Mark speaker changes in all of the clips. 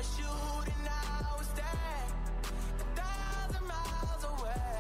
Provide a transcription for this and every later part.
Speaker 1: was shooting, I was there 1,000 miles away.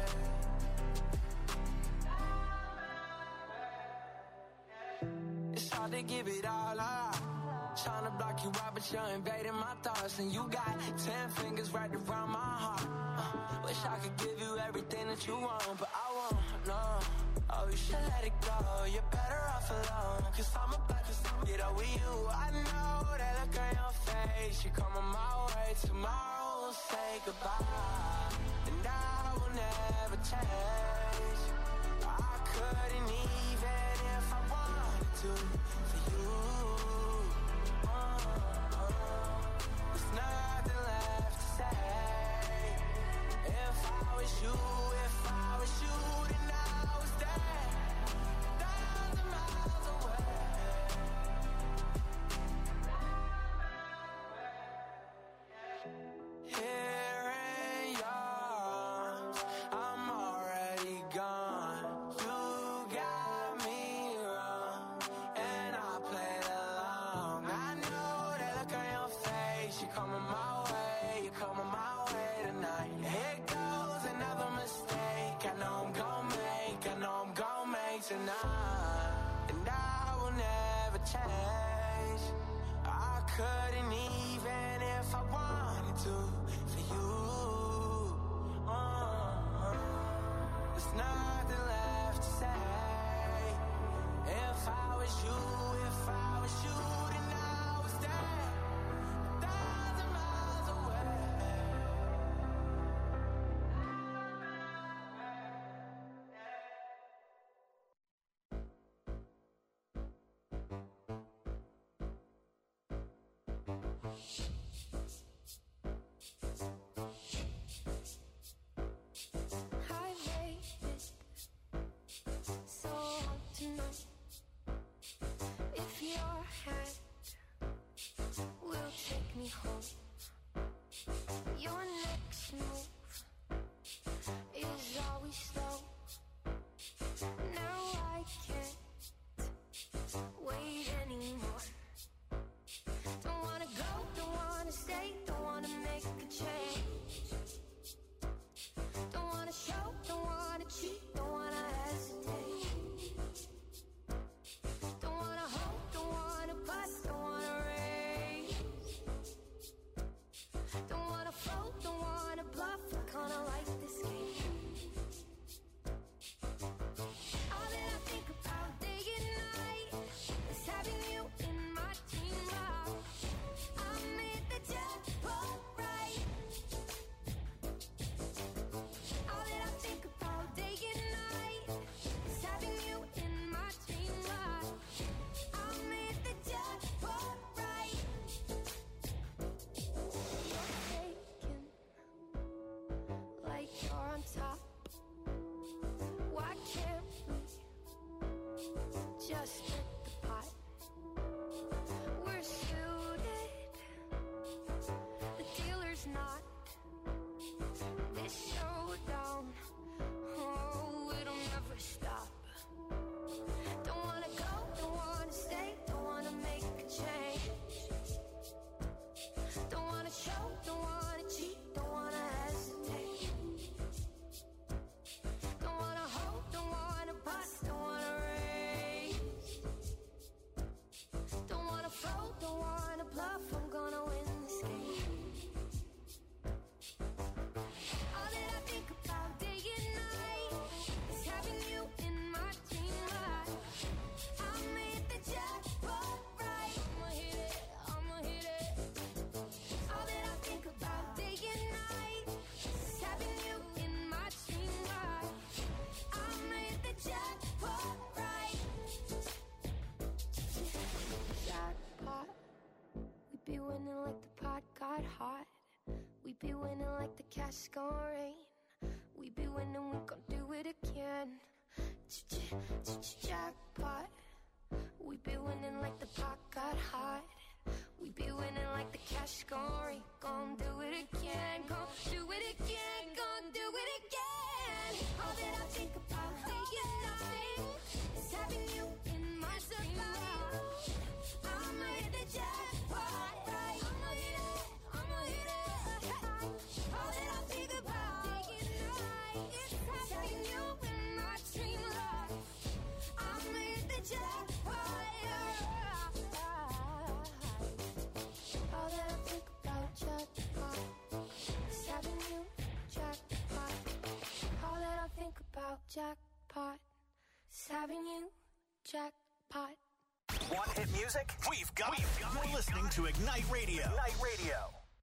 Speaker 1: It's hard to give it all up. Trying to block you out, but you're invading my thoughts. And you got 10 fingers right around my heart. Wish I could give you everything that you want, but I won't, no. Oh, you should let it go, you're better off alone. Cause I'm about to get over you. I know that look on your face. You're coming my way, tomorrow we'll say goodbye. And I will never change. I couldn't even if I wanted to for you. There's nothing left to say. If I was you, then I was there 1,000 miles away. Here in yours, I'm already gone. You got me wrong, and I played along. I know that look on your face. You're coming my way tonight. Here goes another mistake. I know I'm gon' make tonight. And I will never change. I couldn't even if I wanted to for you. There's nothing left to say. If I was you, then I was there 1,000 miles away.
Speaker 2: I made it so hard tonight. If your hand will take me home, your next move is always slow. Now I can't wait anymore. Don't wanna go, don't wanna stay, don't wanna make a change. Don't wanna show, don't wanna cheat, don't wanna hesitate. Don't wanna hope, don't wanna bust, don't wanna raise. Don't wanna float, don't wanna bluff, I kinda like this game. All that I think about day and night is having you in my dream life. I made the jackpot right. All that I think about day and night is having you in my dream life. I made the jackpot right. You're taken like you're on top. Why can't we just hit the pot? We're suited, the dealer's not. This showdown, oh, it'll never stop. Don't wanna go, don't wanna stay, don't wanna make a change. Don't wanna show, don't wanna cheat, don't wanna hesitate. Don't wanna hope, don't wanna bust, don't wanna raise. Don't wanna float, don't wanna bluff, I'm gonna win this game. All that I think about day and night is having you in my dream life. I made the jackpot right. I'ma hit it. All that I think about day and night is having you in my dream life. I made the jackpot right. Jackpot. We be winning like the pot got hot. We be winning like the cash gon' rain. We be winning, we gon' do it again. Jackpot. We be winning like the pot got hot. We be winning like the cash gon' rain. Gon' do it again, gon' do it again, gon' do it again. All that I think about day and night is having you in my dream life. I made the jackpot right.
Speaker 3: hit music? We've got You're listening to Ignite Radio. Ignite Radio.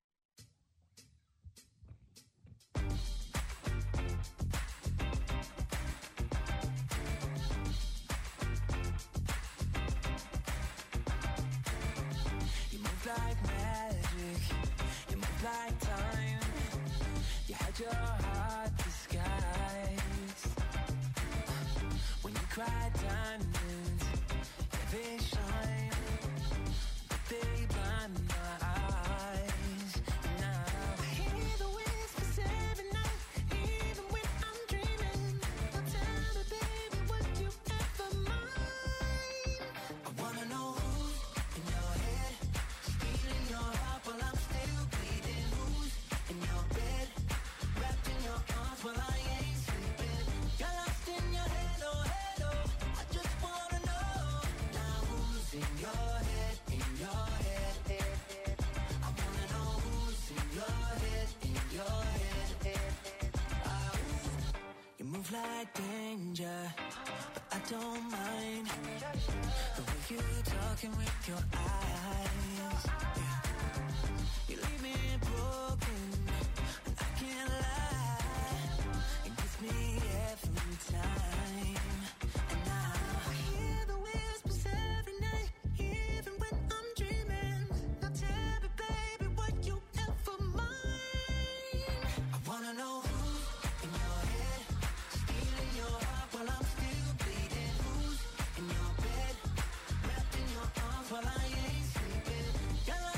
Speaker 1: You move like magic, you move like time. You had your heart disguised. When you cry diamonds, yeah, they shine, but they blind my eyes. Now I hear the whispers every night, even when I'm dreaming. Now tell me, baby, would you ever mind? I wanna know who's in your head, stealing your heart while I'm still bleeding. Who's in your bed, wrapped in your arms while I ain't sleeping. You're lost in your head, oh, head, oh. I just wanna know now who's in your head, in your head. I wanna know who's in your head, in your head. You move like danger, but I don't mind the way you talking with your eyes. Yeah. You leave me broken, and I can't lie. It gets me every time. And now I hear the whispers every night, even when I'm dreaming. Now tell me, baby, would you ever mind? I wanna know who's in your head, stealing your heart while I'm still bleeding. Who's in your bed, wrapped in your arms while I ain't sleeping. You're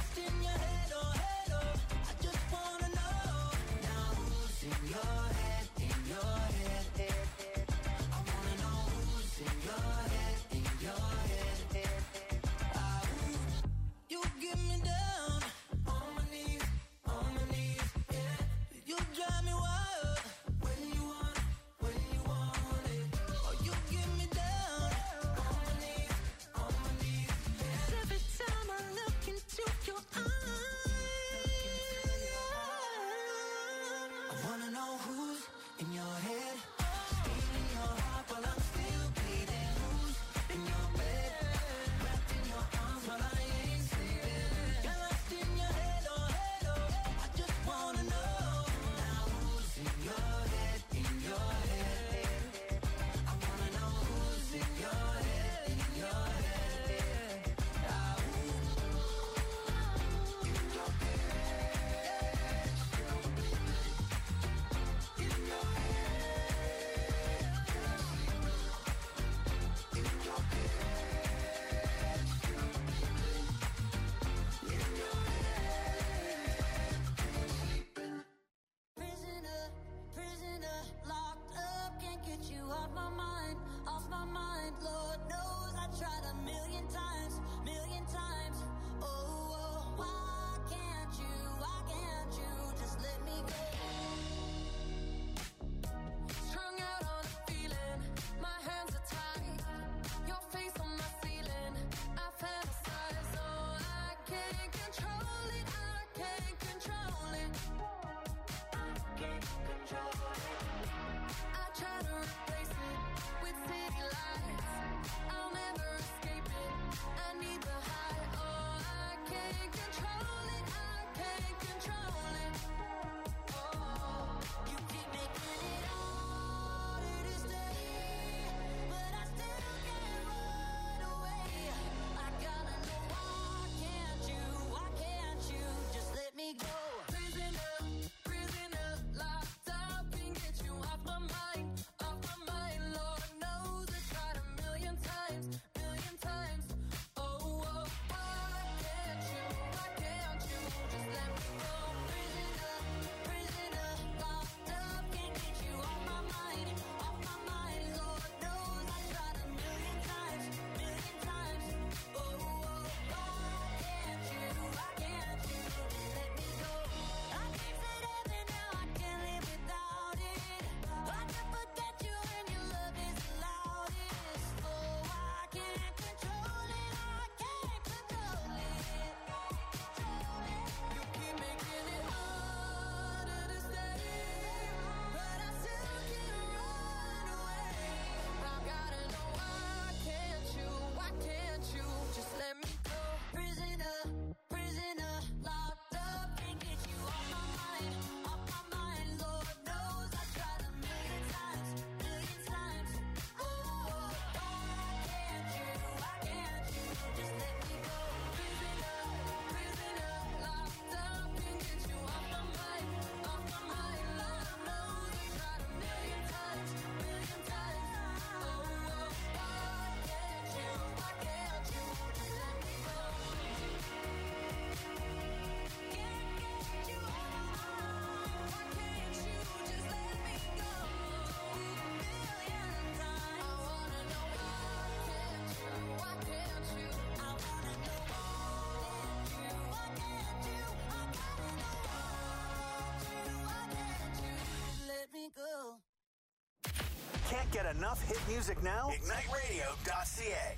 Speaker 3: Can't get enough hit music now? IgniteRadio.ca.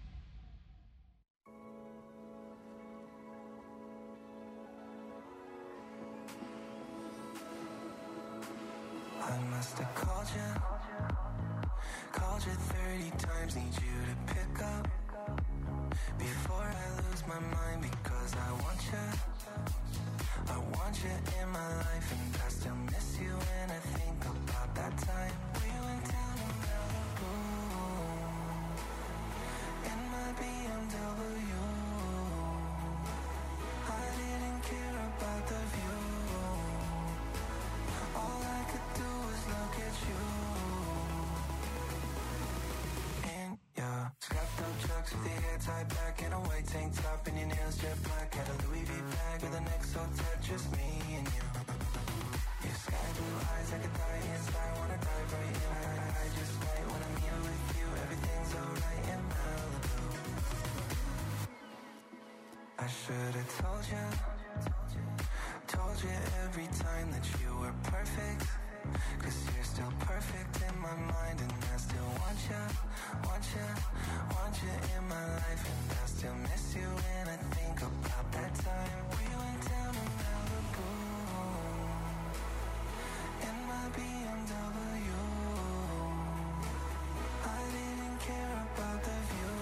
Speaker 4: I must have called you 30 times, need you to pick up before I lose my mind, because I want you in my life, and I still miss you when I think about that time we went down to Malibu in my BMW. I didn't care about the view. All I could do was look at you. In your strapped up trucks with the hair tied back and a white tank top and your nails jet black. Had a Louis V bag with an XO tat, just me and you. Your sky blue eyes, I could die inside, wanna dive right in. I just might when I'm here with you. Everything's alright in Malibu. I should've told you every time that you were perfect, 'cause you're still perfect in my mind, and I still want you in my life, and I still miss you when I think about that time we went down to Malibu in my BMW. I didn't care about the view.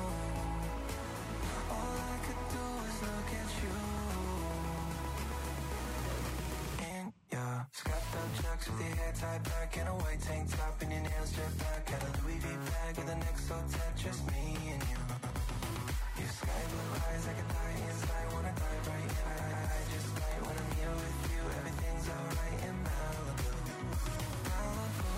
Speaker 4: All I could do was look at you. Yeah, strapped up trucks with your hair tied back and a white tank top and your nails jet black. Had a Louis V bag with an XO tat, just me and you. Your sky blue eyes, I could die inside, wanna dive right in. I just might when I'm here with you. Everything's alright in Malibu. Malibu.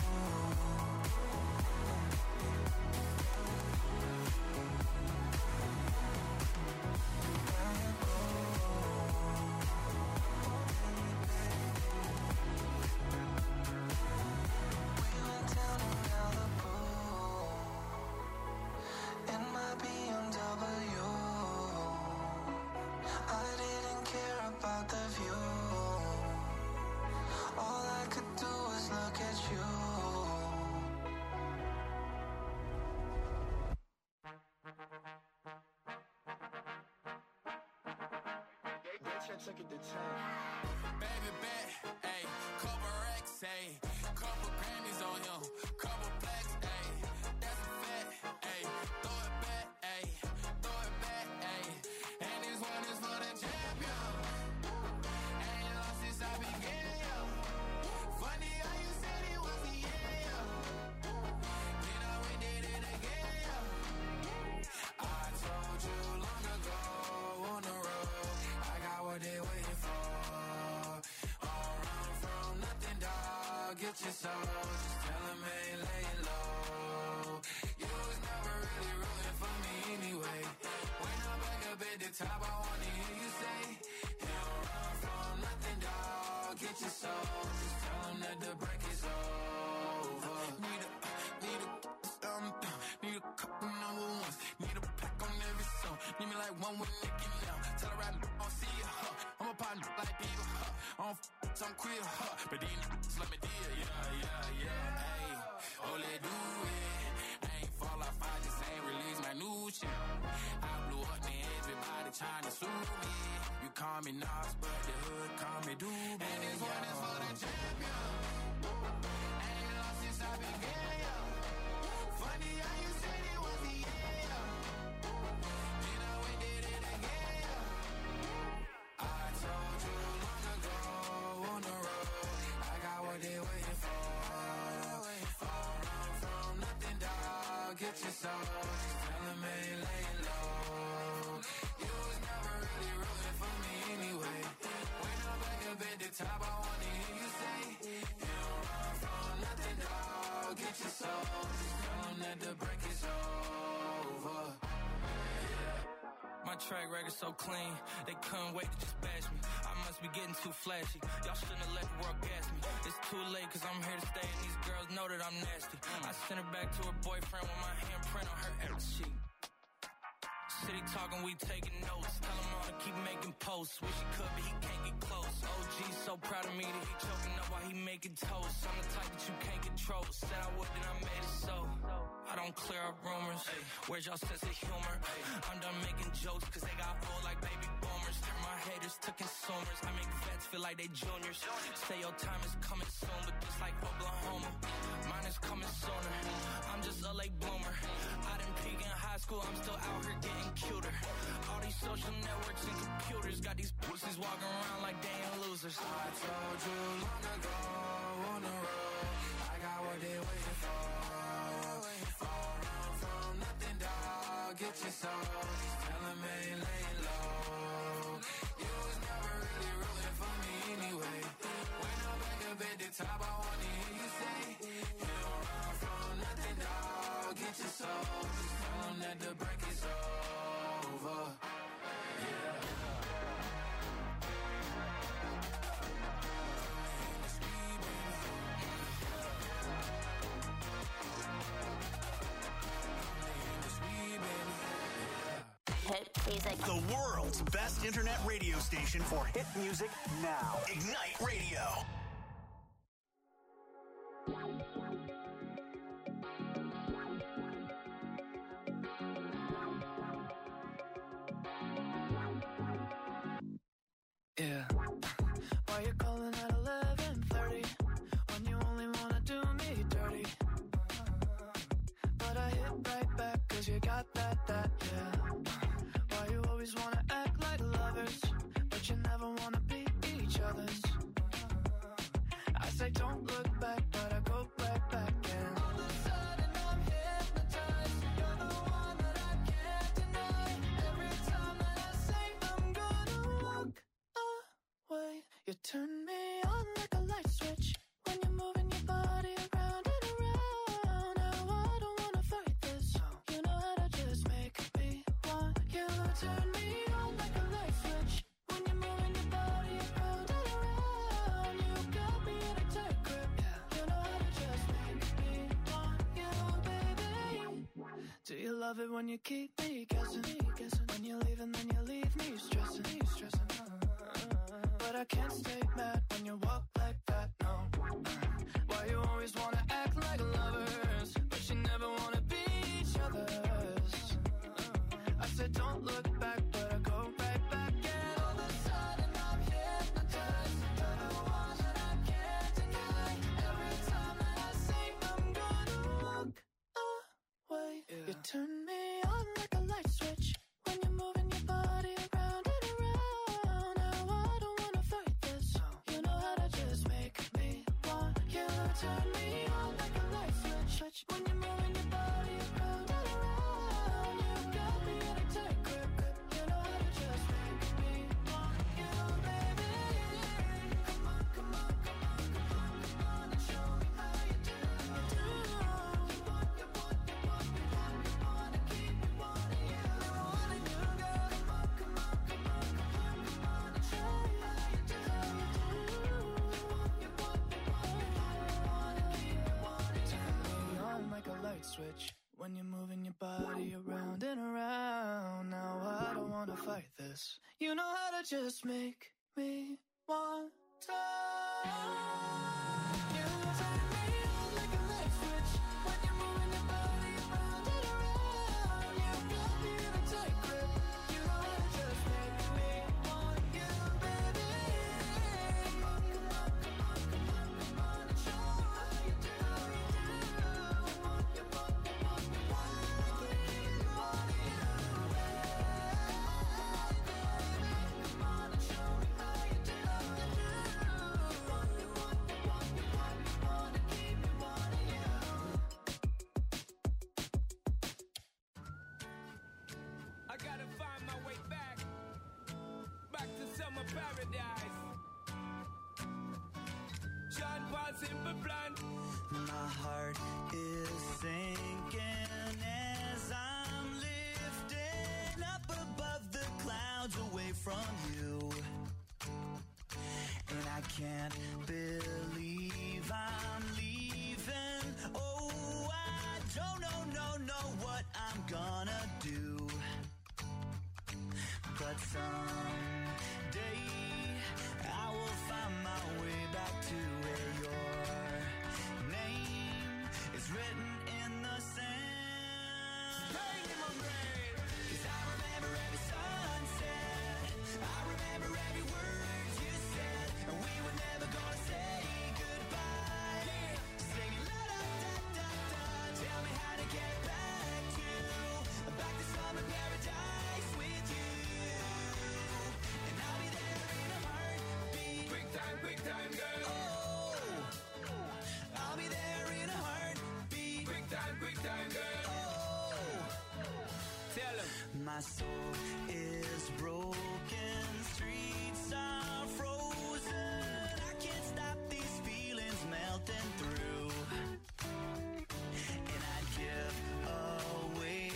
Speaker 5: Look at the time. Baby bet, ayy, couple racks, ayy, couple Grammys on him, couple plaques, ayy, that's a fact, ayy, throw it back, ayy, and this one is for the champion, ain't lost since I began, yo, funny how you said it was the end, yo, you know we did it again, yo, I told you long ago on the road, I got what they waiting for. Don't run from nothing, dog. Get your soul. Just tell them ain't laying low. You was never really rooting for me anyway. When I'm back up at the top, I wanna hear you say, don't run from nothing, dog. Get your soul. Just tell them that the break is over. Need a couple number ones. Need a pack on every song. Need me like one with Nicki now. Tell her I don't see you, huh? I'm a partner like people, huh? I don't some queer, huh? But these niggas let me deal, yeah, ayy. Oh, let's do it. I ain't fall off, I just ain't release my new shit. I blew up, man, everybody trying to sue me. You call me Nas, but the hood call me Doobie. And this one is for the champion. Ain't lost since I began, yo. Funny how you said it was the end, yo. You know we did it again, yo. I told you long ago on the road, I got what they waiting for. Don't run from nothing, dog. Get your soul. Just tell them ain't laying low. You was never really rooting for me anyway. When I'm back up at the top, I wanna hear you say, don't run from nothing, dog. Get your soul. Just tell them that the break is over.
Speaker 6: My track record so clean, they couldn't wait to just bash me. I must be getting too flashy. Y'all shouldn't have let the world gas me. It's too late cause I'm here to stay and these girls know that I'm nasty. I sent her back to her boyfriend with my handprint on her ass cheek. city talking, we taking notes. Tell him all to keep making posts. Wish he could, but he can't get close. OG so proud of me that he choking up while he making toast. I'm the type that you can't control. Said I would, then I made it so. I don't clear up rumors. Where's y'all sense of humor? I'm done making jokes cause they got old like baby boomers. Turn my haters to consumers. I make vets feel like they juniors. Say your time is coming soon, but just like Oklahoma, mine is coming sooner. I'm just a late bloomer. I didn't peak in high school, I'm still out here getting cuter. All these social networks and computers got these pussies walking around like they ain't losers.
Speaker 5: I told you long ago on the road, I got what they waiting for. All run from nothing, dog. Get your soul. Just tell them ain't laying low. You was never really rooting for me anyway. When I'm back up at the top, I wanna hear you say, you don't run from nothing, dog. Get your soul. Just tell them that the break is over. Yeah.
Speaker 7: Hit music.
Speaker 3: The world's best internet radio station for hit music now. Ignite Radio.
Speaker 8: Yeah. Why you calling at 11:30 when you only wanna do me dirty? But I hit right back 'cause you got that, yeah. Why you always wanna act like lovers, but you never wanna be each other's? I say don't look back, but I go right back and all of a sudden I'm hypnotized. You're the one that I can't deny. Every time that I say I'm gonna walk away, you turn me on like a light switch when you're moving your body around and around. Now I don't wanna fight this. You know how to just make me want you. Turn me on like a light switch when you're moving your body around and around. You got me in a tight grip. You know how to just make me want you, baby. Do you love it when you keep me guessing? When you leave and then you leave me stressing. But I can't stay mad when you walk like that, no. Why you always wanna act like lovers, but you never wanna be each other's? I said don't look back, but I go right back and all of a sudden I'm hypnotized. You're the one that I can't deny. Every time that I say I'm gonna walk away, you turn me on like a light switch when you're moving your body around and around. Now I don't wanna fight this. You know how to just make me want you. Turn me on like a light switch when you're moving your body around and around. You got me in a tight grip. You know how to just make me want you, baby. Come on, come on, come on, come on, come on and show me how you do. You want to keep me wanting you. Wanting you, girl. Come on, come on, come on, come on, come on and show me how you do. You want to keep me wanting. Turn me on like a light switch when you're moving your body around and around. Now I don't wanna fight this. You know how to just make me want to. You turn me on like a light switch when you're moving your body around and around. You got me in a tight grip. You know how to just make me want you, baby. Come on, come on, come on, come on, come on and show me how you do. You want to keep me wanting you. Come on and show me how you do.
Speaker 9: I gotta find my way back to summer paradise. Sean Paul Simple Plan.
Speaker 10: My heart is sinking as I'm lifting up above the clouds away from you. And I can't believe I'm leaving. Oh, I don't know what I'm gonna do. someday I will find my way back to where your name is written in the sand. Cause I remember every sunset, I remember every word you said, and we were never gonna say goodbye. Singing la da da da da, tell me how to get back to summer paradise with you. And I'll be there in a heartbeat. Quick time, girl. Oh, I'll be there in a heartbeat. Quick time, girl. Oh, tell 'em. My soul is broken, streets are frozen. I can't stop these feelings melting through. And I'd give away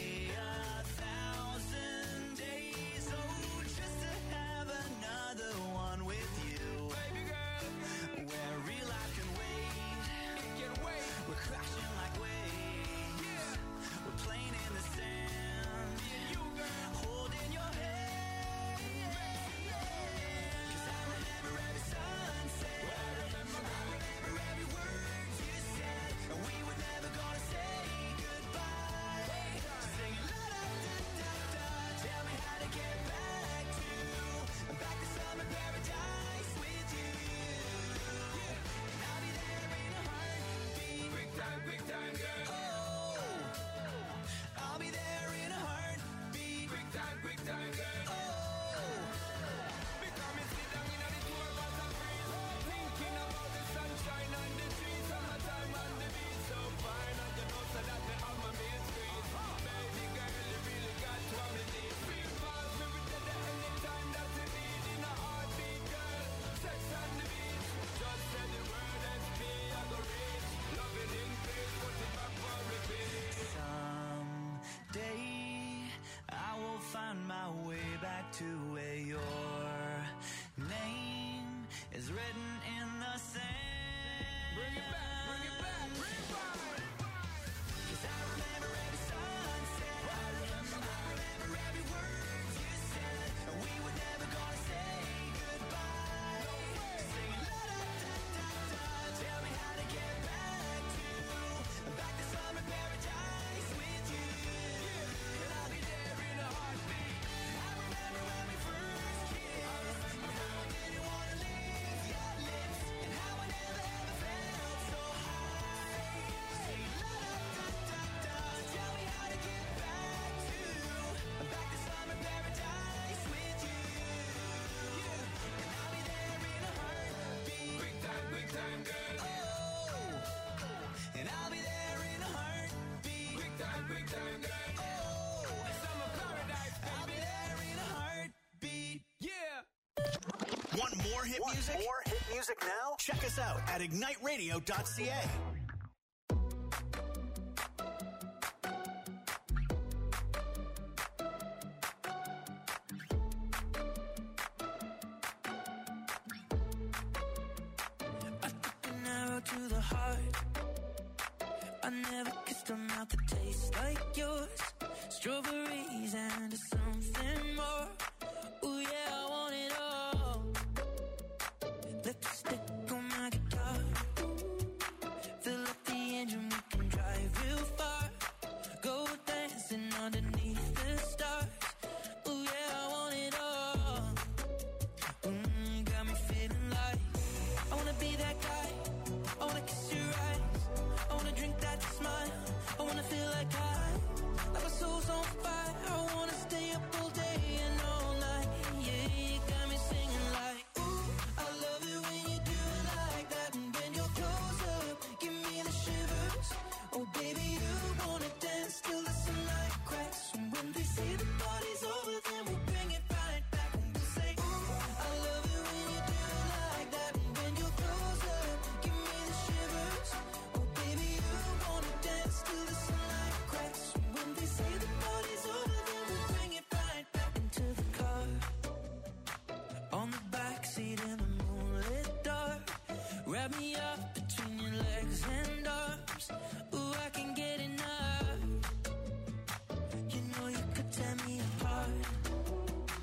Speaker 10: 1,000 days, oh, just to have another one with you. Baby girl, where real life can wait. It can wait. We're crashing like waves. Yeah. We're playing in the sand. Yeah, you girl, holding your hand. Yeah. 'Cause I remember every sunset. I remember every word you said, and we were never gonna say goodbye. Singing la da da da da, tell me how to get back to summer paradise with you. And I'll be there in a heartbeat. Quick time, girl. Oh, I'll be there in a heartbeat. Quick time, girl. Oh,
Speaker 9: Because me sit down in the tour bus and breeze, thinking about the sunshine and the trees, summertime and the beach so fine, and you know so that me on my main street. Baby girl, you really got what me need. Feel fast, we will get there anytime that you need. In a heartbeat, girl, sex on the beach. Just say the word SP, I go reach. Loving in place, put it back for repeat.
Speaker 10: someday I will find my way back to where your name is written in the sand.
Speaker 9: Bring it back, rewind.
Speaker 10: 'Cause I remember every sunset. I remember every word you said, and we were never gonna say goodbye. Singing la da da da da, tell me how to get back to summer paradise with you. And I'll be there in a heartbeat. I remember when we first kissed, and how I didn't wanna leave your lips, and how I never ever felt so high. Singing la da da da da, tell me how to get back to summer paradise with you. And I'll be there in a heartbeat. Quick time, girl. Oh, and I'll be there in a heartbeat. Quick time, girl. Oh,
Speaker 9: Summer paradise,
Speaker 10: I'll be there in a heartbeat.
Speaker 9: yeah.
Speaker 3: Want more hit music?
Speaker 11: More hit music now?
Speaker 3: Check us out at igniteradio.ca.
Speaker 10: I took an arrow to the heart. I never kissed a mouth that tastes like yours. Strawberries and something more. Ooh yeah, I want it all. Lipstick on my guitar. Fill up the engine, we can drive real far. Go dancing underneath the stars. Ooh yeah, I want it all. Got me feeling like I wanna be that guy. I wanna kiss your eyes. I wanna drink that smile. I wanna feel like my soul's on fire. I wanna stay up all day and all night. Yeah, you got me singing like, ooh, I love it when you do it like that. And when you're close up, give me the shivers. Oh baby, you wanna dance till the sunlight cracks. And when they say the party's over, then we'll bring it right back. And we'll say, ooh, I love it when you do it like that. And when you're close up, give me the shivers. Oh baby, you wanna dance till the sunlight cracks. And when they say the party's over, then we'll bring it right back into the car. On the backseat in the moonlit dark. Wrap me up between your legs and arms. Ooh, I can get enough. You know you could tear me apart.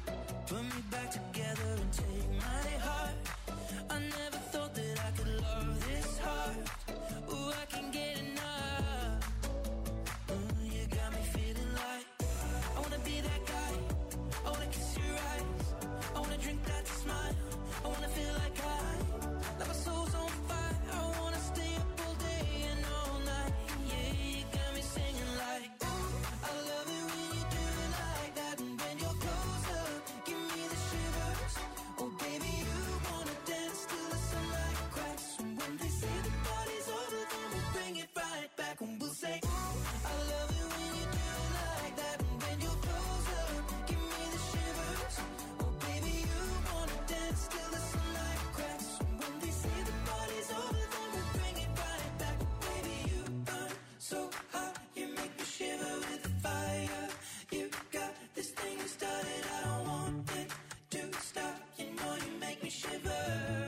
Speaker 10: put me back together and take my heart. I never thought that I could love this hard. Ooh, I can't get enough. You got me feeling like I wanna be that guy. I wanna kiss your eyes. I wanna drink that smile. I wanna feel like like my soul's on fire. I wanna stay up all day and all night. Yeah, you got me singing like, ooh, I love it when you do it like that. And when you're close up, give me the shivers. Oh baby, you wanna dance till the sunlight cracks. And when they say the party's over, then we'll bring it right back. And we'll say, ooh, I love it when you do it like that. And when you're close up, give me the shivers. Oh baby, you wanna dance till the sunlight cracks. And when they say the party's over, then we'll bring it right back. Baby, you burn so hot, you make me shiver with the fire. You got this thing started, I don't want it to stop. You know you make me shiver.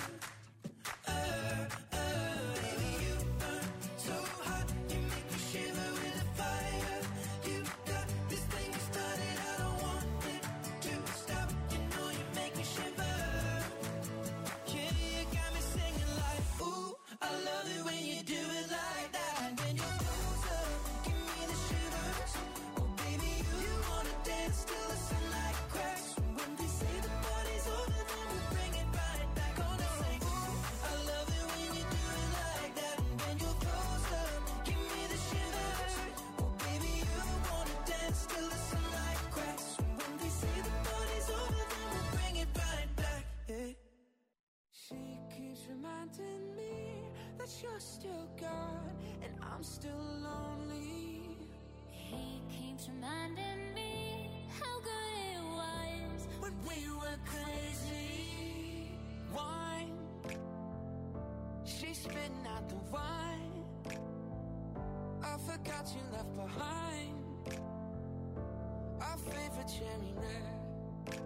Speaker 10: Baby, you burn so hot, you make me shiver with the fire. You got this thing started, I don't want it to stop. You know you make me shiver. Yeah, you got me singing like, ooh, I love it when you do it like that. And when you're close up, give me the shivers. Oh baby, you wanna dance till the sunlight cracks. And when they say the party's over, then we'll bring it right back. Gonna say, ooh, I love it when you do it like that. And when you're close up, give me the shivers. Oh baby, you wanna dance till the sunlight cracks. And when they say the party's over, then we'll bring it right back. Yeah.
Speaker 1: She keeps reminding me that you're still gone and I'm still lonely.
Speaker 2: He keeps reminding me how good it was
Speaker 1: When we were crazy, wine. She's spitting out the wine. I forgot you left behind our favorite cherry red.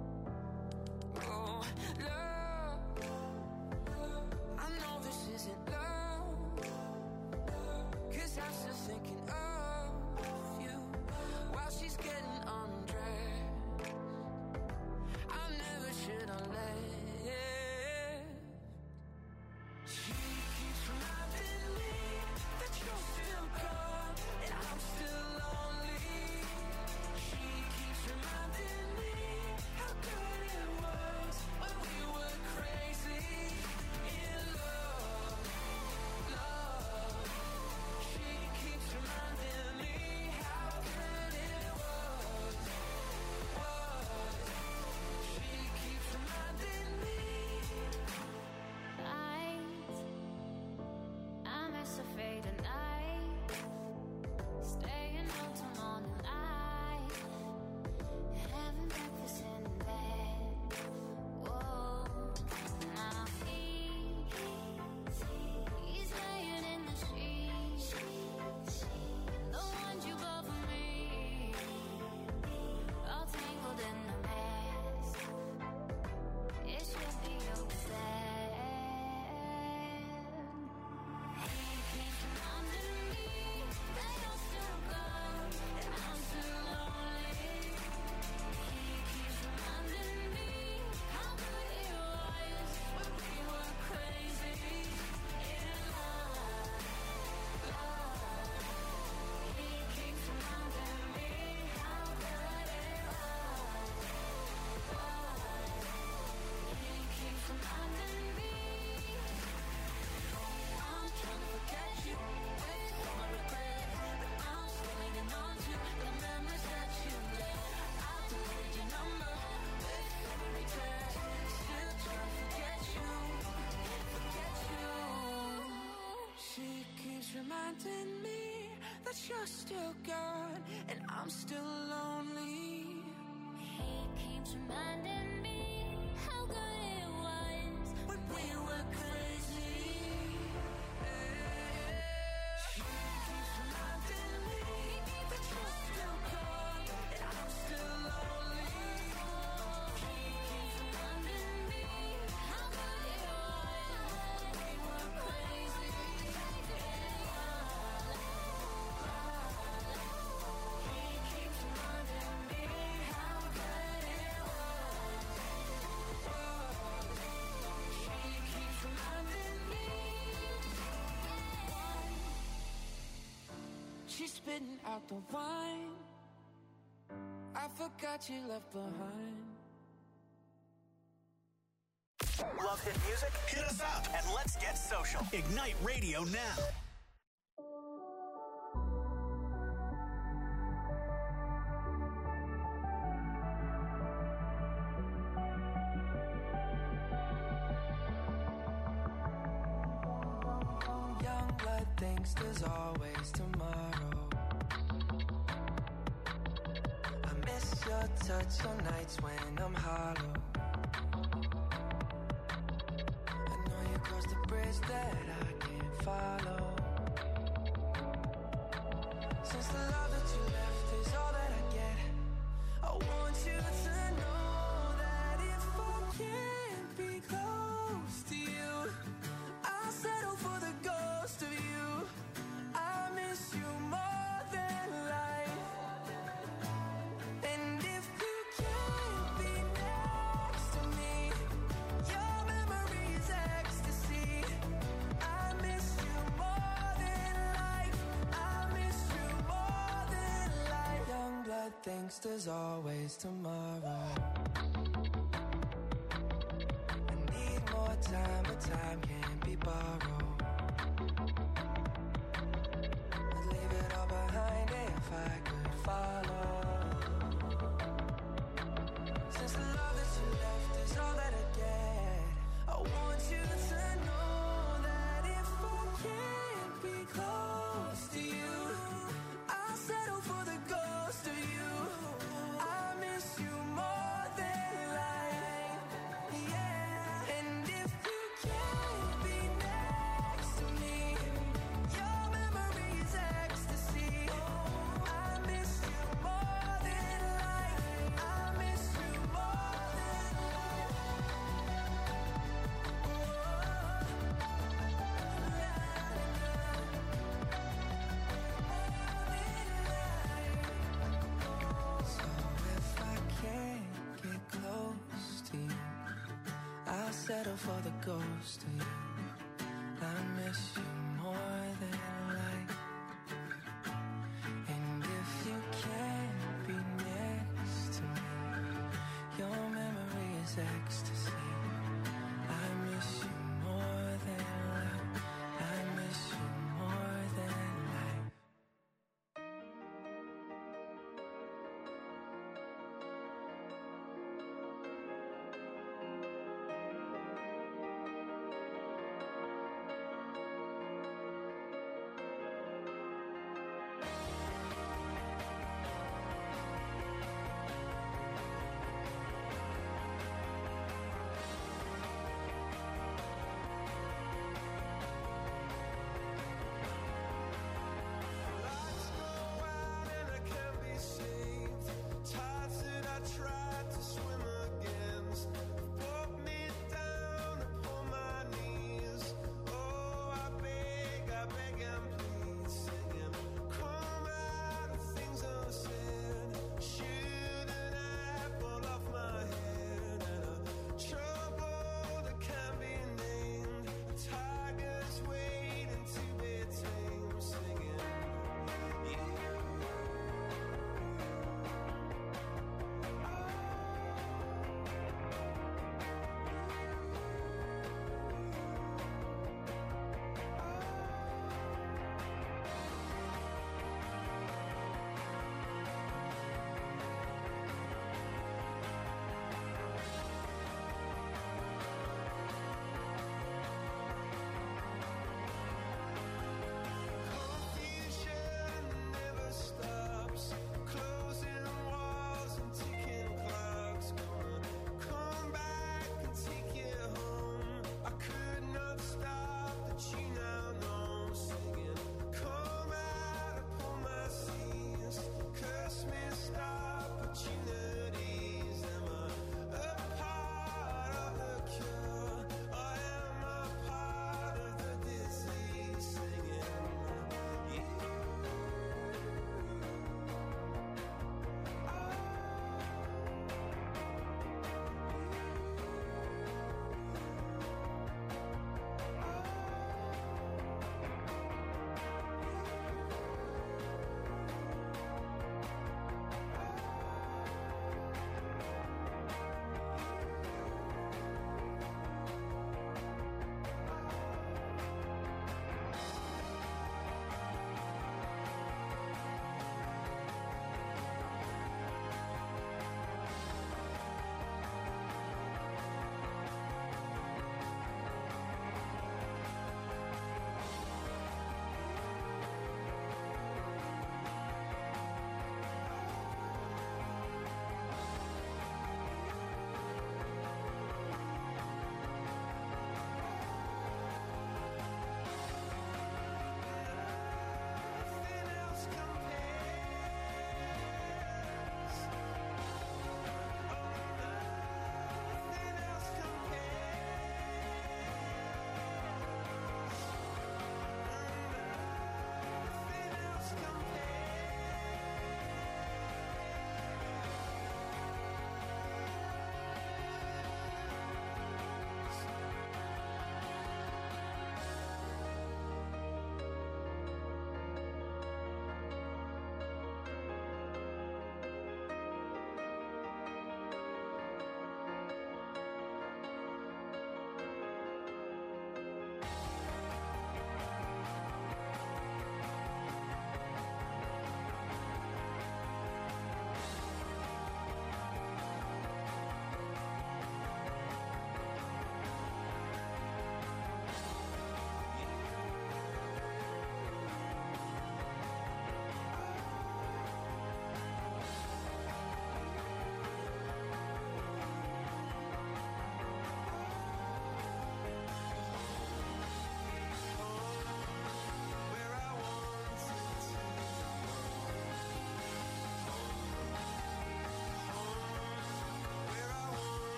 Speaker 1: Oh, love, I know this isn't love, 'cause I'm still thinking of you while she's getting undressed. I never should have left. She keeps reminding me that you're still gone and I'm still lonely. She keeps reminding me how good it was when we were crazy in love, love. She keeps reminding me how good it was. She keeps reminding me.
Speaker 2: I'm as afraid of night, staying out till morning light, having breakfast in bed. Whoa, now he's laying in the sheets, the ones you bought for me, all tangled in the mess. It should be over there. He keeps reminding me that you're still gone and I'm still lonely. He keeps reminding me how good it was when we were crazy in love, love. He keeps reminding me how good it was. He keeps reminding me.
Speaker 1: I'm trying to forget you with all my regret, but I'm still hanging on to the memories that you left. I deleted your number with every text, still trying to forget you, forget you. She keeps reminding me that you're still gone and I'm still lonely.
Speaker 2: He keeps reminding me how good it was
Speaker 1: When we were crazy, she keeps reminding me that you're still gone and I'm still lonely. She keeps reminding me how good it was when we were crazy. He keeps reminding
Speaker 8: she's spitting out the wine I forgot you left behind.
Speaker 3: Love hit music? Hit us up and let's get social. Ignite Radio now.
Speaker 4: Young blood thinks there's always tomorrow. I miss your touch on nights when I'm hollow. Cross the bridge that I can't follow. Since the love that you left is all that I get, I want you to know that if I can't be close to you, I'll settle for the ghost of you. I miss you more than life. And if you can't be next to me, your memory is ecstasy. I miss you more than life. I miss you more than life. Young blood thinks there's always tomorrow. I need more time, but time can't be borrowed. I'd leave it all behind if I could follow. Since the love that you left is all that I get, I want you to know that if I can't be close to you, I'll settle for the ghost of you. I miss you more than life, yeah. And if you can't be next to me, your memory is ecstasy. I miss you more than life. I miss you more than life. So if I can't get close to you, I'll settle for the ghost of you. I miss you more than life. And if you can't be next to me, your memory is ecstasy. I miss you more than life. I miss you more than life.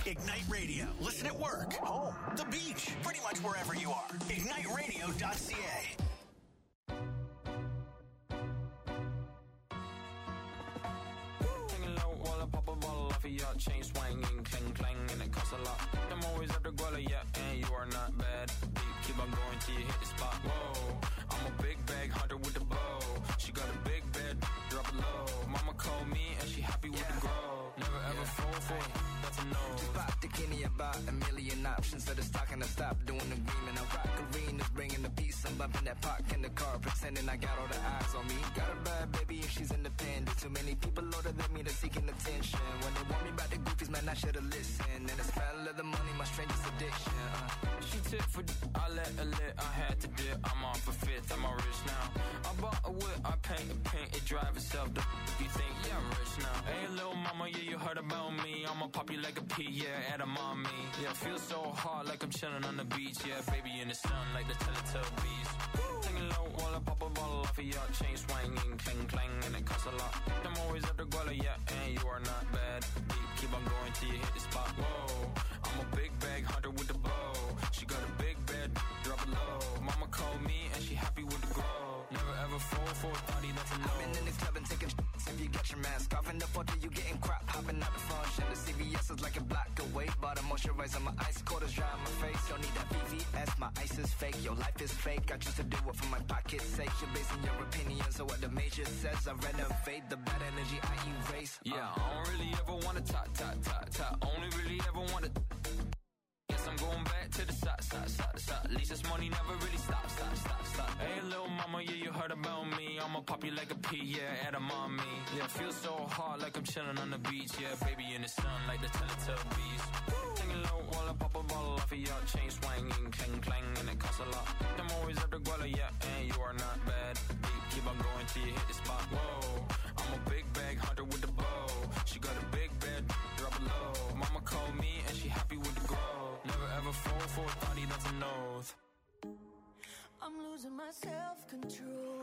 Speaker 3: Ignite Radio. Listen at work, home, the beach, pretty much wherever you are. IgniteRadio.ca.
Speaker 6: While I pop a bottle off of your chain swinging, clang clang, and it costs a lot. I'm always at the guala, yeah, and you are not bad. Deep, keep on going till you hit the spot. Whoa, I'm a big bag hunter with the bow. She got a big bed, drop it low. Mama called me and she happy with the grow. Never ever fall for it, that's a no.
Speaker 11: Just pop the Kenny about a million options. So the stock and I stop doing the green and I rock arenas, bringing the peace. I'm bumping that park in the car, pretending I got all the eyes on me. Got a bad baby and she's independent. Too many people older than me, they're seeking attention. When they want me about the goofies, man, I should've listened. And the smell of the money, my strangest addiction.
Speaker 6: She tip for I let her lit, I had to dip. I'm off a fifth, I'm all rich now. I bought a whip, I paint it drive itself. The you think, yeah, I'm rich now. Hey, little mama, yeah, you heard about me. I'ma pop you like a pea, yeah, at a mommy. Yeah, feel so hot like I'm chilling on the beach. Yeah, baby in the sun like the Teletubbies. Singing low while I pop a bottle off of your chain swinging, clang clang, and it costs a lot. I'm always at the guala, yeah, and you are not bad. Deep, keep on going till you hit the spot. Whoa, I'm a big bag hunter with the bow. She got a big bed, drop it low. Mama called me and she happy with the grow. Never ever fall for a thotty, that's a no.
Speaker 11: I've been in this club and taking shots. If you get your mask off in the photo, you getting crap. Hopping out the function. The CVS is like a block away. Bought a moisturizer, my ice quarters dry on my face. Don't need that VVS, my ice is fake. Your life is fake. I choose to do it for my pocket's sake. You're basing your opinions on what the major says. I renovate the bad energy I erase.
Speaker 6: Yeah, I don't really ever wanna top. Only really ever wanna. Guess I'm going back to the side. At least this money never really stops. Hey, little mama, yeah, you heard about me. I'ma pop you like a pea, yeah, at a mommy. Yeah, feel so hot like I'm chilling on the beach. Yeah, baby in the sun like the Teletubbies. Singing low while I pop a bottle off of your chain swinging, clang clang, and it costs a lot. I'm always at the guala, yeah, and you are not bad. Deep, keep on going till you hit the spot. Whoa, I'm a big bag hunter with the bow. She got a big bed, drop it low. Mama called me and she happy with the grow. Never ever fall for a thotty, that's a nose.
Speaker 2: I'm losing my self-control.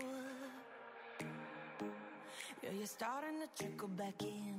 Speaker 2: Yeah, you're starting to trickle back in.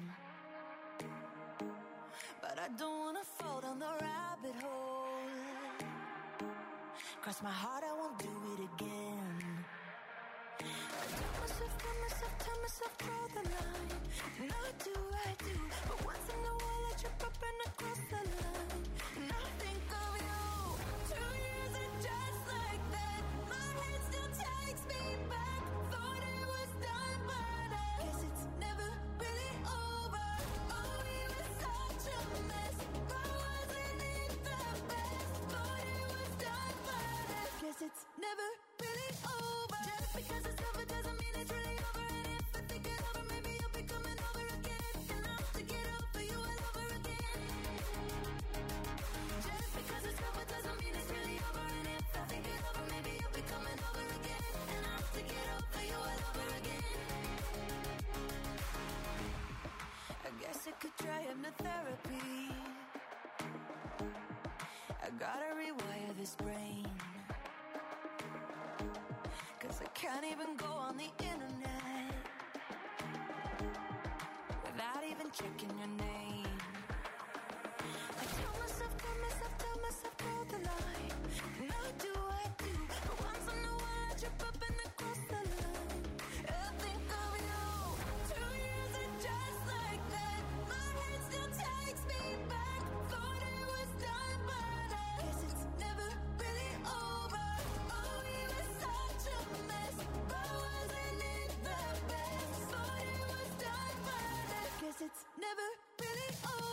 Speaker 2: But I don't wanna fall down the rabbit hole. Cross my heart, I won't do it again. I tell myself, draw the line. And I do. But once in a while I trip up and I cross the line. And I think of you. 2 years and just like that, my head still takes me back. Thought it was done, but I guess it's never really over. Oh, we were such a mess, but wasn't it the best? Thought it was done, but I guess it's never really over. Just because it's over doesn't mean it's really over. And if I think it over, maybe you'll be coming over again. And I'll have to get over you all over again. Just because it's over doesn't mean it's really over. And if I think it over, maybe you'll be coming over again. And I'll have to get over you all over again. I guess I could try hypnotherapy. I gotta rewire this brain. 'Cause I can't even go on the internet without even checking your name. I tell myself, draw the line. And I do. But once in a while I trip up and I cross the line. I think of you. 2 years and just like that, my head still takes me back. Thought it was done, but I guess it's never really over. Oh, we were such a mess, but wasn't it the best? Thought it was done, but I guess it's never really over.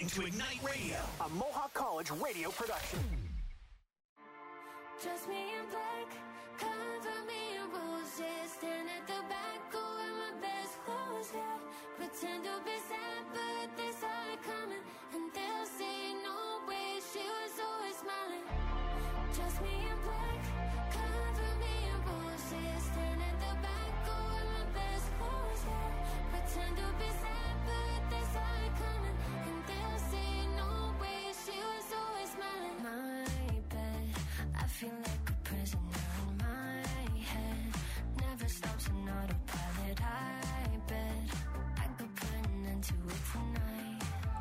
Speaker 3: listening to Ignite Radio,
Speaker 12: a Mohawk College radio production.
Speaker 2: Dress me in black, cover me in roses. Stand at the back, go in my best clothes, yeah. Pretend to be sad, but they saw it coming. And they'll say, no way, she was always smiling. Dress me in black, cover me in roses. Stand at the back, go in my best clothes, yeah. Pretend to be sad, but they saw it coming. And they'll say, no way, she was always smiling. My bed, I feel like a prisoner in my head. Never stops an autopilot. I bet I could put an end to it tonight.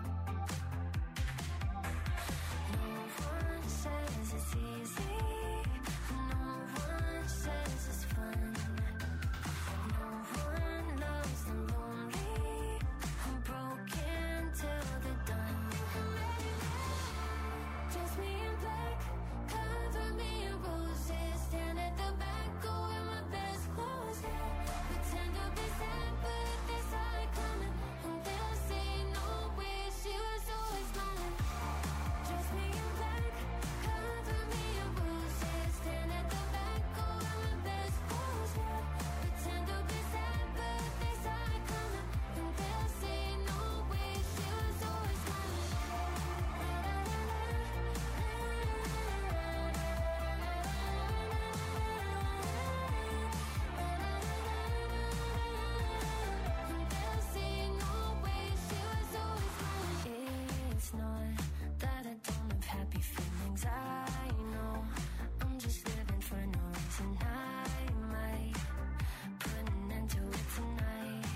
Speaker 2: No one says it's easy. No one says it's fun. No one loves the lonely. I'm broken till they're done. Dress me in black, cover me in roses. Stand at the back, go in my best clothes, yeah. Pretend to be sad, but they saw it coming. And they'll say, no way, she was always smiling. Dress me in black, cover me in roses. Stand at the back, go in my best clothes, yeah. Pretend to be sad, but they saw it coming. And they'll say, no way, she was always smiling. It's not that I don't have happy feelings. I know I'm just living for no reason. I might put an end to it tonight.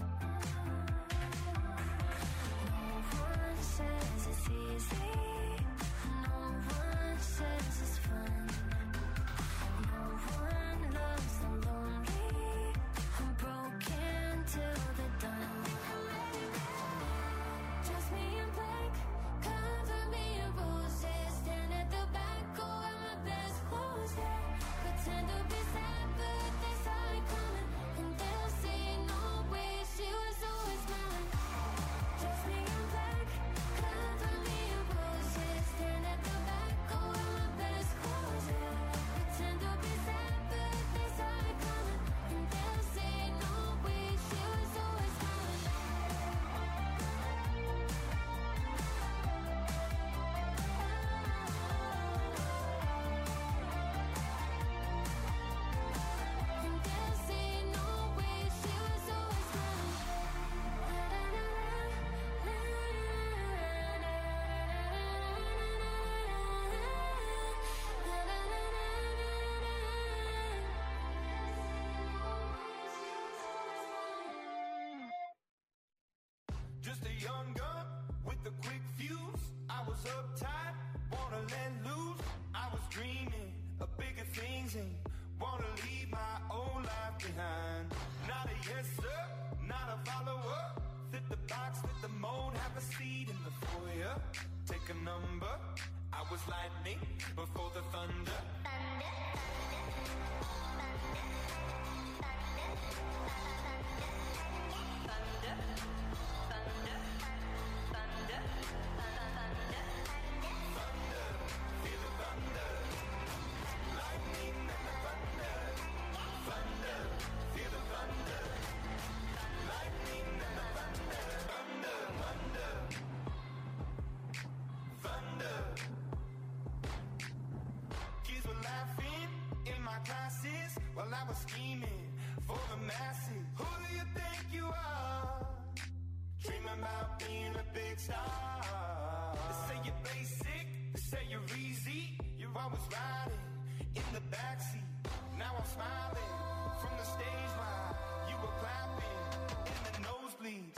Speaker 2: No one says it's easy. No one says it's fun. No one loves the lonely. I'm broken till they're done. Dress me in black, cover me in roses. Stand at the back, go in my best clothes, yeah. Pretend to be sad, but they saw it coming. And they'll say, no way, she was always smiling. Dress me in black, cover me in roses. Stand at the back, go in my best clothes, yeah. Pretend to be sad, but they saw it coming. And they'll say, no way, she was always smiling. And they'll say, no way, she was always
Speaker 9: Just a young gun with a quick fuse. I was uptight, wanna let loose. I was dreaming of bigger things and wanna leave my old life behind. Not a yes sir, not a follower. Fit the box, fit the mold, have a seat in the foyer. Take a number. I was lightning before the thunder. Kids were laughing in my classes while I was scheming for the masses. Who do you think you are? Dreaming about being a big star. They say you're basic, they say you're easy. You're always riding in the backseat. Now I'm smiling from the stage while you were clapping in the nosebleeds.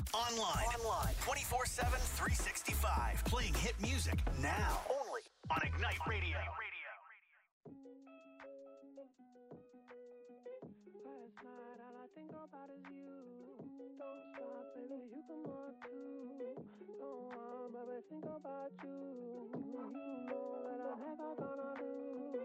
Speaker 3: Online. 24/7, 365. Playing hit music now. Only on Ignite Radio.
Speaker 13: Last night, all I think about is you. Don't stop, baby, you can walk too. Don't want, baby, think about you. You know that I'm never gonna lose.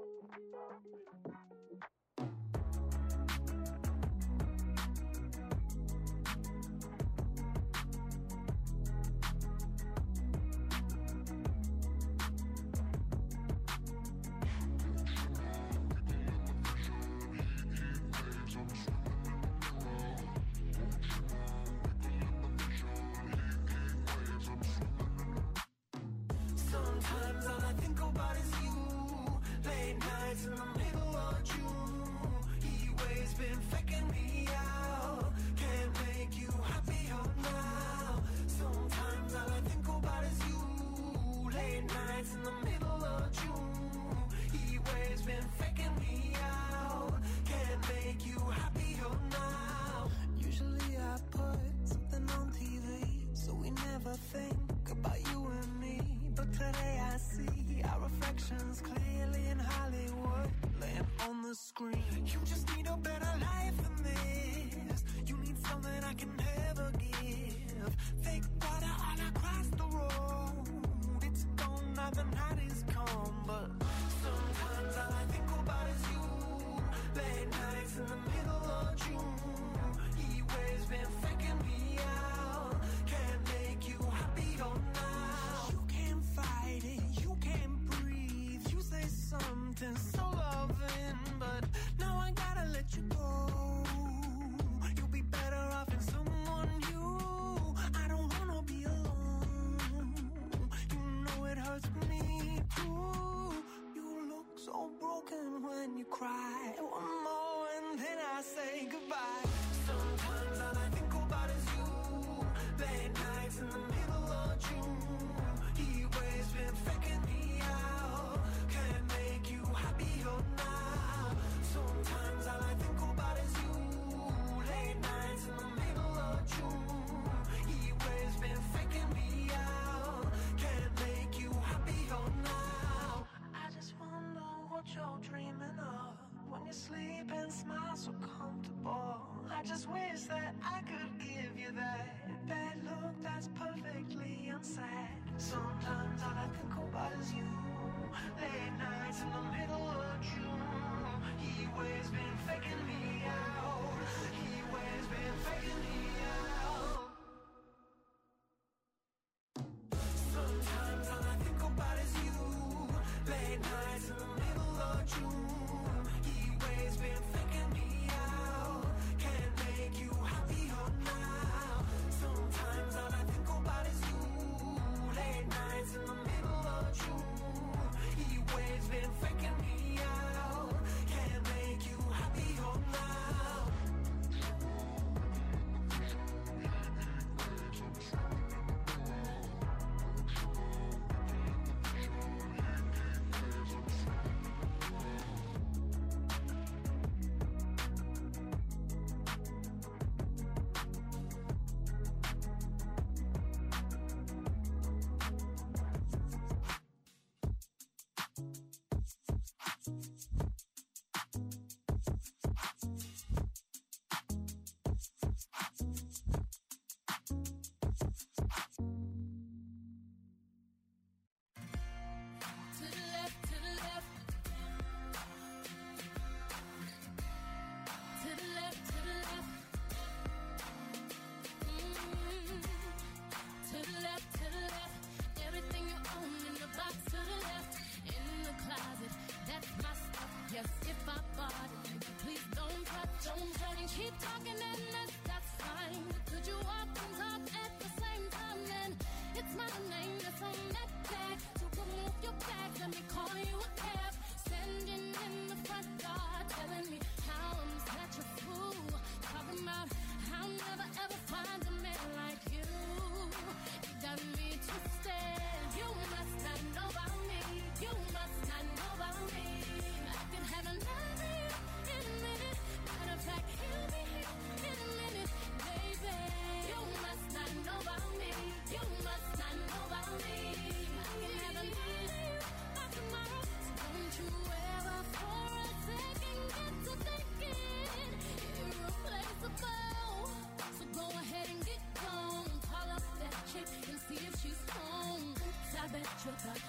Speaker 13: Sometimes all I think about is you. Late nights in the middle of June. Heat waves been faking me out. Can't make you happier now. Sometimes all I think about is you. Late nights in the middle of June. Heat waves been faking me out. Can't make you happier now. Usually I put something on TV, so we never think about you and me. But today I see our reflections clearly in Hollywood, laying on the screen. You just need a better life than this. You need something I can never give. Fake water all across the road. It's gone now, the night is come. But sometimes all I think about is you. Late nights in the middle of June. Heat waves been faking me out. Can't make you happier now. You can't fight it, you can't breathe. You say something so loving, but now I gotta let you go. You'll be better off in someone new. I don't wanna be alone. You know it hurts me too. You look so broken when you cry. One more and then I say goodbye. Sometimes all I think about is you. Late nights in the middle of June. Heat waves been faking me out. Can't make you happier now. Sometimes all I think about is you. Late nights in the middle of June. Heat waves been faking me out. Can't make you happier now. I just wonder what you're dreaming of when you sleep and smile so comfortable. I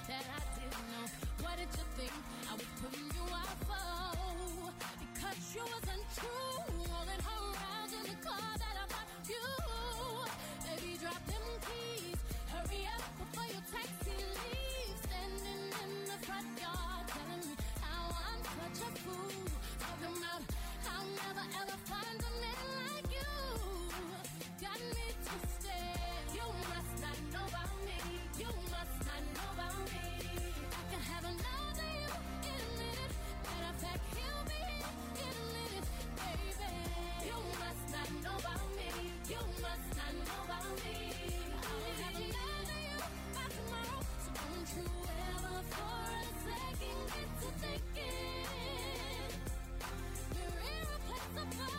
Speaker 2: that I didn't know. What did you think I was putting you out for? Because you wasn't true. Rolling her around in the car that I bought you. Baby, drop them keys. Hurry up before your taxi leaves. Standing in the front yard telling me how I'm such a fool. Talking about I'll never ever find a man like you. Got me twisted. You must not know about me. You must not know about me. I can have another you in a minute. Matter of fact, he'll be here in a minute, baby. You must not know about me. You must not know about me. I'll have another you by tomorrow. So don't you ever for a second get to thinking you're irreplaceable.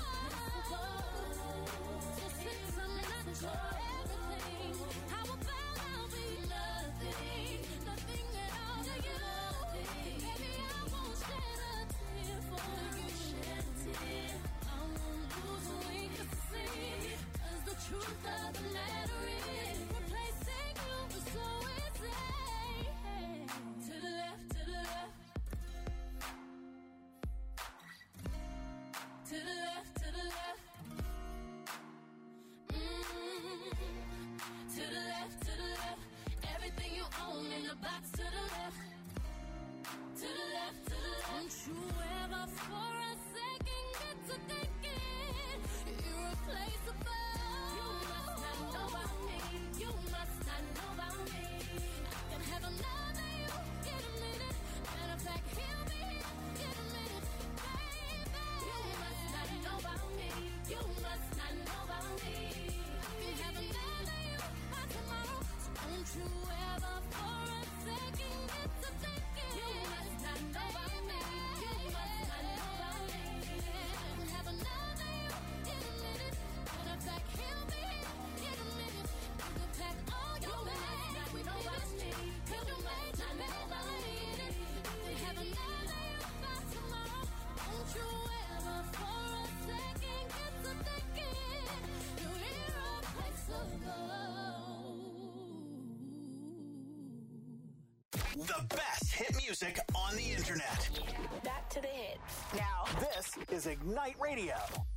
Speaker 2: So since I'm not your everything, how about I'll be nothing, nothing at all to you? Baby, I won't shed a tear for you. I won't lose a wink to see, 'cause the truth of the matter is replacing you is so easy. To the left, to the left. To the left, to the left. To the left, to the left. Everything you own in the box to the left. To the left, to the left. Don't you ever for a second get to thinking you're irreplaceable. You must not know about me. You must not know about me. I can have another you in a minute. Matter of fact, he'll be here in a minute, baby. You must not know about me. You must not know about me. I can have another you by tomorrow. So don't you ever for a second get to thinking you must not know about me. You must not know about me. I can have another you in a minute. Matter of fact, he'll be here in a minute. You can pack all your bags. You know about me. You must not know about me. I can have another you by tomorrow. Don't you ever for a second get to thinking you're irreplaceable.
Speaker 3: The best hit music on the internet.
Speaker 14: Back to the hits.
Speaker 12: Now, this is Ignite Radio.